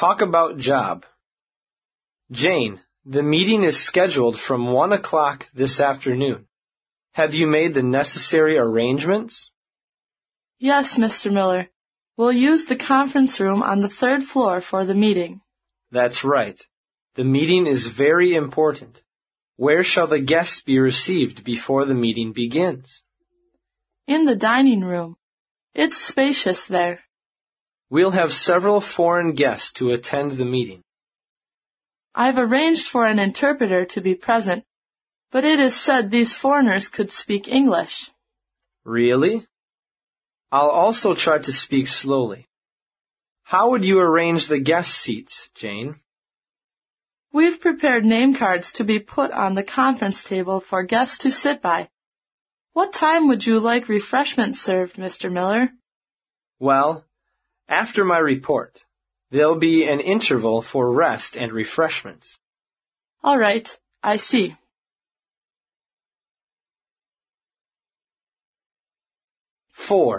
Talk about job. Jane, the meeting is scheduled from 1 o'clock this afternoon. Have you made the necessary arrangements? Yes, Mr. Miller. We'll use the conference room on the 3rd floor for the meeting. That's right. The meeting is very important. Where shall the guests be received before the meeting begins? In the dining room. It's spacious there. We'll have several foreign guests to attend the meeting. I've arranged for an interpreter to be present, but it is said these foreigners could speak English. Really? I'll also try to speak slowly. How would you arrange the guest seats, Jane? We've prepared name cards to be put on the conference table for guests to sit by. What time would you like refreshments served, Mr. Miller? Well, after my report, there'll be an interval for rest and refreshments. All right, I see. 4.